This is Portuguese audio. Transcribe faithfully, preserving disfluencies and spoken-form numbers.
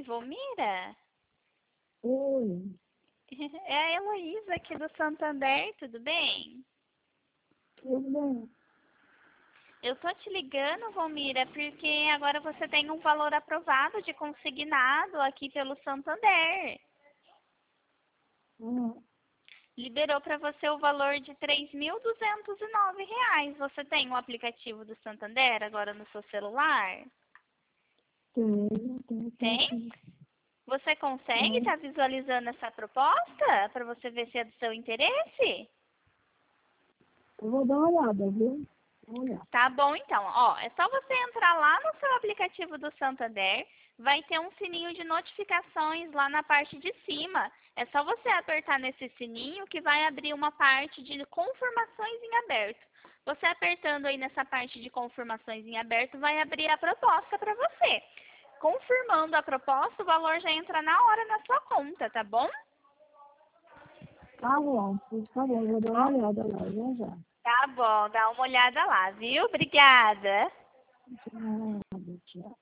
Oi, Volmira? Oi, É a Heloísa aqui do Santander, tudo bem? tudo bem? Eu tô te ligando, Volmira, porque agora você tem um valor aprovado de consignado aqui pelo Santander. Ah, Liberou para você o valor de três mil duzentos e nove reais. Você tem o aplicativo do Santander agora no seu celular? tenho, tenho, tenho Tem? sim. Você consegue Ah, estar visualizando essa proposta para você ver se é do seu interesse? eu vou dar uma olhada, viu? Vou olhar. Tá bom, então. Ó, é só você entrar lá no seu aplicativo do Santander, vai ter um sininho de notificações lá na parte de cima. É só você apertar nesse sininho que vai abrir uma parte de confirmações em aberto. Você apertando aí nessa parte de confirmações em aberto, vai abrir a proposta para você. Confirmando a proposta, o valor já entra na hora na sua conta, tá bom? Tá bom, tá bom, vou dar uma Ó, olhada lá, já já. tá bom, dá uma olhada lá, viu? Obrigada. Tchau, tchau.